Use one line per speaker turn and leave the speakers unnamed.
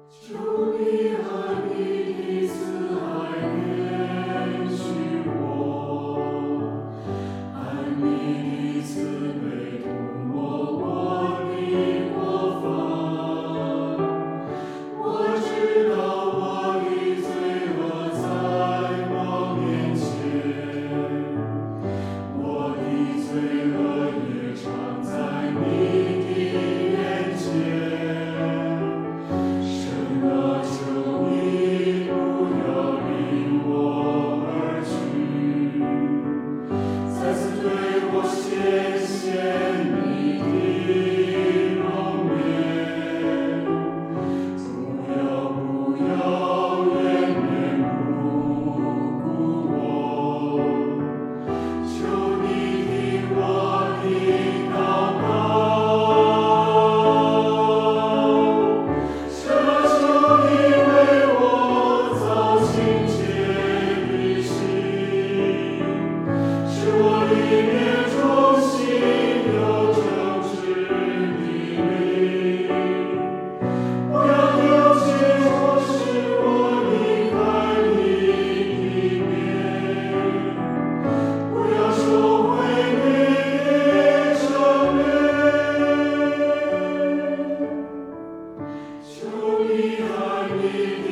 求你按你的慈爱怜恤我，按你的慈悲涂抹我的过犯。我知道我的罪恶在我面前，我的罪恶也常在你的眼前。神啊，求你不要离我而去，再次对我显现你的容颜。不要掩面不顾我，求你听我的祷告。神啊，求你为我造清洁的心，使我里面重新有正直的灵。不要丢弃我，使我离开你的面，不要收回你的赦免。求你按你